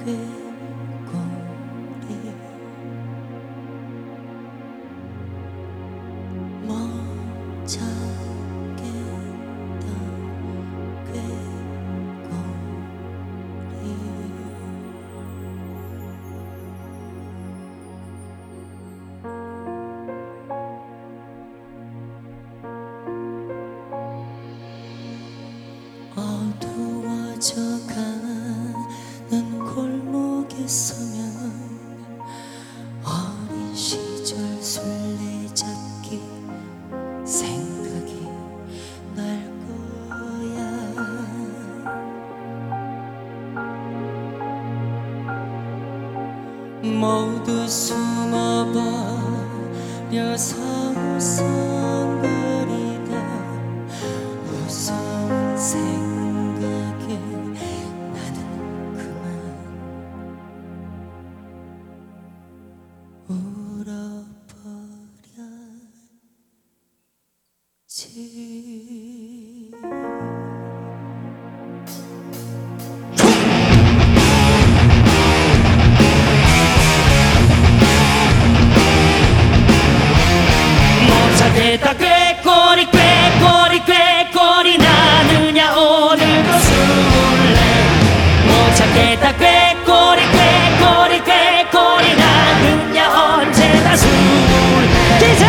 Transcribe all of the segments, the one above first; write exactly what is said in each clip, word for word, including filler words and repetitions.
꾀꼬리 못 찾겠다 꾀꼬리 어두워져가는 골목에 서면 어린 시절 술래잡기 생각이 날 거야. 모두 숨어버려서 웃성거리다 무서운 생각에 나는 그만 울어버렸지. 못 찾겠다 꾀꼬리 꾀꼬리 꾀꼬리 나느냐 오늘도 술래. 못 찾겠다 꾀꼬리 꾀꼬리 꾀꼬리 나느냐 언제나 술 기사.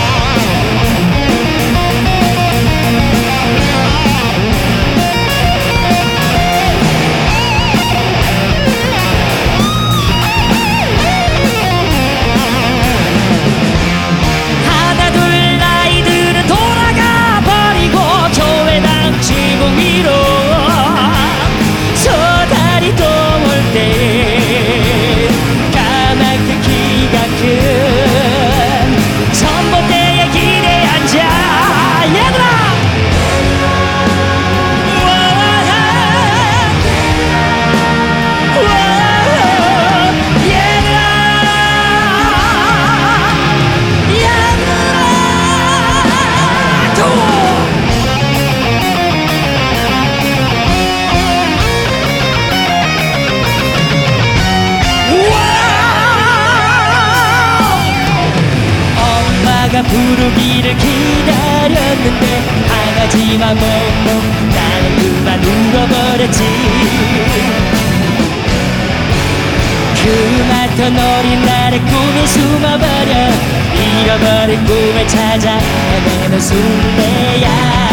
하나 둘 아이들은 돌아가 버리고 교회당 지붕 위로 저 달이 또 올 때 까맣게 키가 큰 전봇대에 길에 앉아 얘들아 엄마가 부르기를 기다렸는데 강아지만 먹고 나는 그만 울어버렸지. 그만큼 어린 날의 꿈이 숨어버려 잃어버린 꿈을 찾아 헤매는 술래야.